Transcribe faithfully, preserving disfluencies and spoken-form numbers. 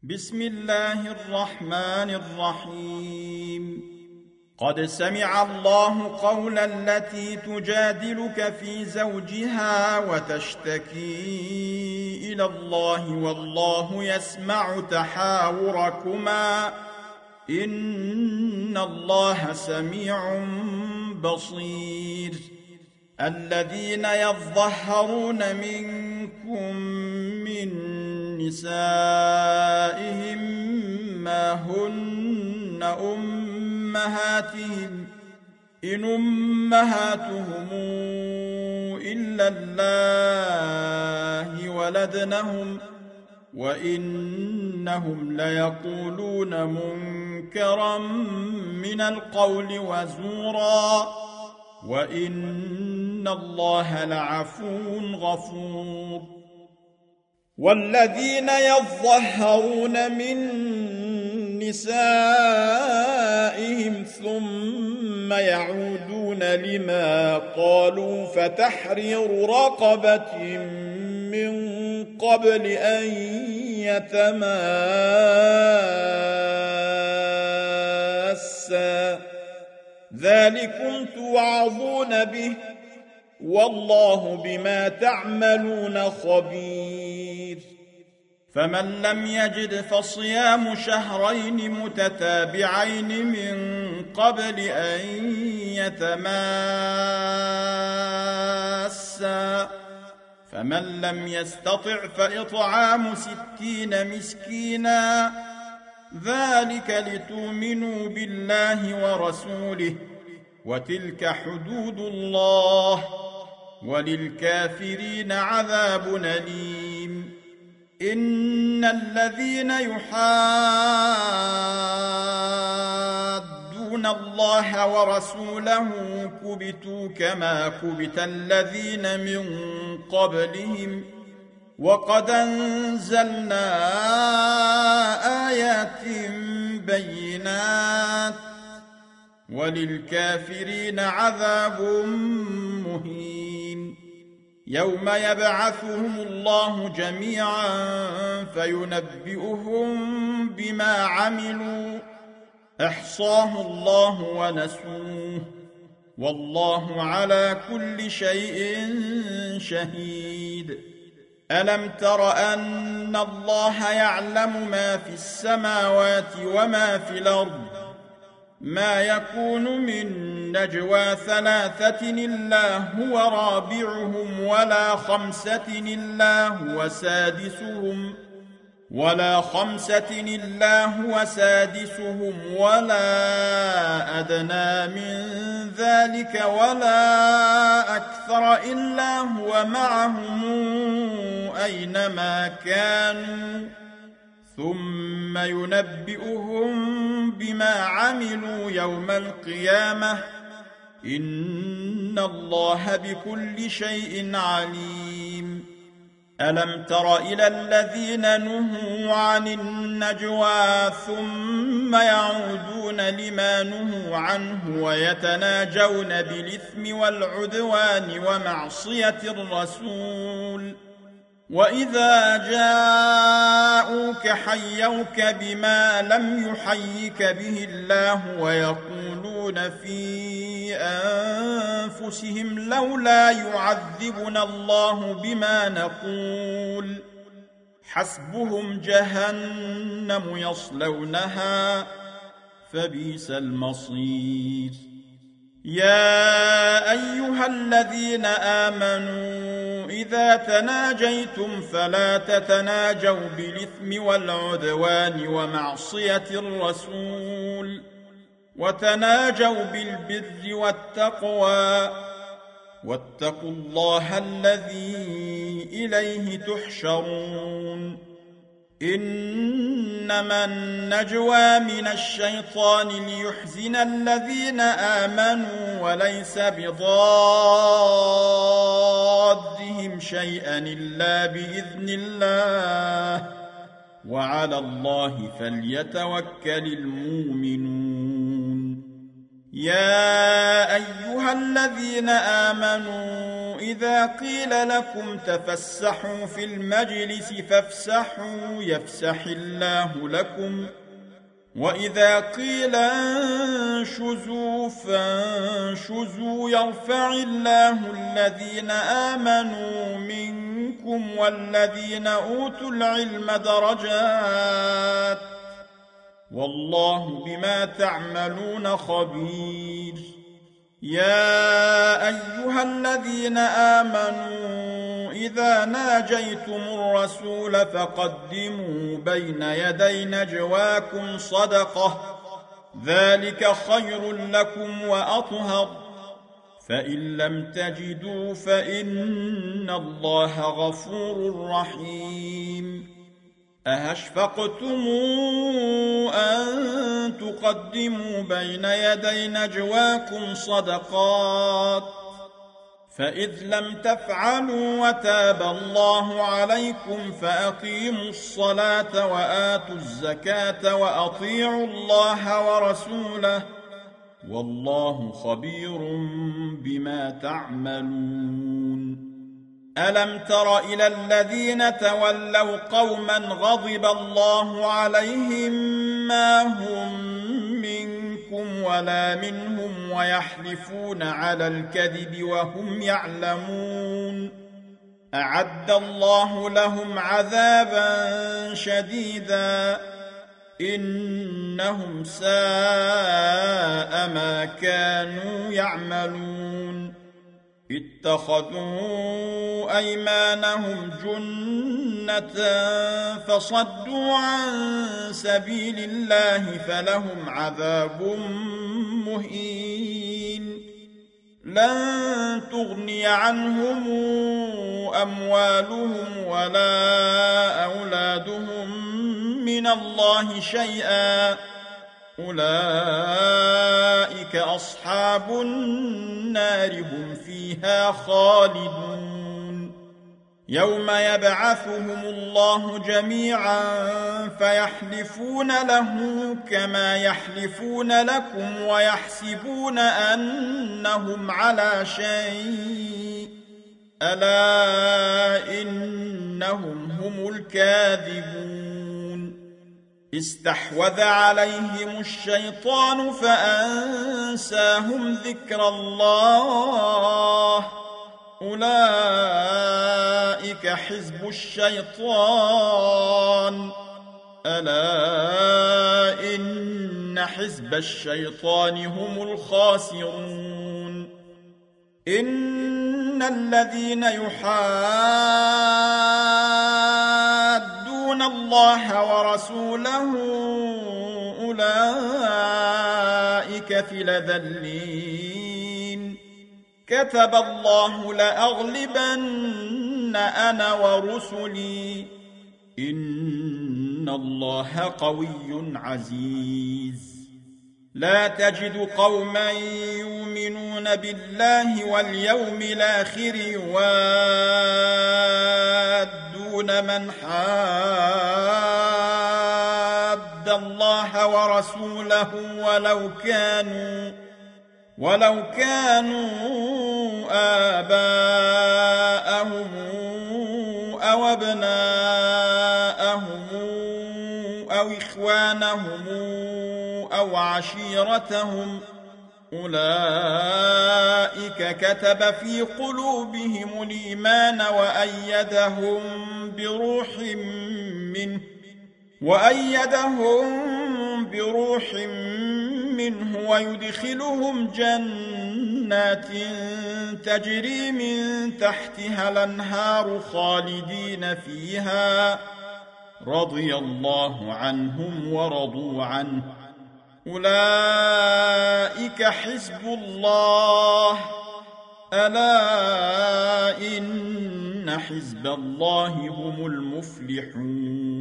بسم الله الرحمن الرحيم قد سمع الله قول التي تجادلك في زوجها وتشتكي إلى الله والله يسمع تحاوركما إن الله سميع بصير الذين يظهرون منكم من نسائهم ما هن أمهاتهم إن أمهاتهم إلا الله ولدنهم وإنهم ليقولون منكرا من القول وزورا وإن الله لعفو غفور والذين يظهرون من نسائهم ثم يعودون لما قالوا فتحرير رقبة من قبل أن يتماسا ذلكم توعظون به والله بما تعملون خبير فمن لم يجد فصيام شهرين متتابعين من قبل أن يتماسا فمن لم يستطع فإطعام ستين مسكينا ذلك لتؤمنوا بالله ورسوله وتلك حدود الله وللكافرين عذاب أليم إن الذين يحادون الله ورسوله كبتوا كما كبت الذين من قبلهم وقد أنزلنا آيات بينات وللكافرين عذاب مهين يوم يبعثهم الله جميعا فينبئهم بما عملوا أحصاه الله ونسوه والله على كل شيء شهيد ألم تر أن الله يعلم ما في السماوات وما في الأرض ما يكون من نجوى ثلاثة إلا هو رابعهم ولا خمسة إلا هو سادسهم ولا خمسة إلا هو سادسهم ولا أدنى من ذلك ولا أكثر إلا هو معهم أينما كانوا ثم ينبئهم بما عملوا يوم القيامة إن الله بكل شيء عليم ألم تر إلى الذين نهوا عن النجوى ثم يعودون لما نهوا عنه ويتناجون بالإثم والعدوان ومعصية الرسول وإذا جاءوك حيوك بما لم يحيك به الله ويقولون في أنفسهم لولا يعذبنا الله بما نقول حسبهم جهنم يصلونها فبئس المصير يا أيها الذين آمنوا إذا تناجيتم فلا تتناجوا بالإثم والعدوان ومعصية الرسول وتناجوا بالبر والتقوى واتقوا الله الذي إليه تحشرون إنما النجوى من الشيطان ليحزن الذين آمنوا وليس بضادهم شيئا إلا بإذن الله وعلى الله فليتوكل المؤمنون يا أيها الذين آمنوا إذا قيل لكم تفسحوا في المجلس فافسحوا يفسح الله لكم وإذا قيل انشزوا فانشزوا يرفع الله الذين آمنوا منكم والذين أوتوا العلم درجات والله بما تعملون خبير. يا أيها الذين آمنوا إذا ناجيتم الرسول فقدموا بين يدي نجواكم صدقة ذلك خير لكم وأطهر فإن لم تجدوا فإن الله غفور رحيم. أهشفقتم أن تقدموا بين يدي نجواكم صدقات فإذ لم تفعلوا وتاب الله عليكم فأقيموا الصلاة وآتوا الزكاة وأطيعوا الله ورسوله والله خبير بما تعملون. ألم تر إلى الذين تولوا قوما غضب الله عليهم ما هم منكم ولا منهم ويحلفون على الكذب وهم يعلمون أعد الله لهم عذابا شديدا إنهم ساء ما كانوا يعملون. اتخذوا أيمانهم جنة فصدوا عن سبيل الله فلهم عذاب مهين. لن تغني عنهم أموالهم ولا أولادهم من الله شيئا أولئك أصحاب النار هم فيها خالدون. يوم يبعثهم الله جميعا فيحلفون له كما يحلفون لكم ويحسبون أنهم على شيء ألا إنهم هم الكاذبون. استحوذ عليهم الشيطان فأنساهم ذكر الله أولئك حزب الشيطان ألا إن حزب الشيطان هم الخاسرون. إن الذين يحادون الله ورسوله أولئك في الأذلين. كتب الله لأغلبن أنا ورسلي إن الله قوي عزيز. لا تجد قوما يؤمنون بالله واليوم الآخر يوادون من حاد الله ورسوله ولو كانوا ولو كانوا آباءهم أو أبناءهم أو إخوانهم أو عشيرتهم أولئك كتب في قلوبهم الإيمان وأيدهم بروح منه وأيدهم بروح منه ويدخلهم جنات تجري من تحتها الأنهار خالدين فيها رضي الله عنهم ورضوا عنه أولئك حزب الله ألا إن حزب الله هم المفلحون.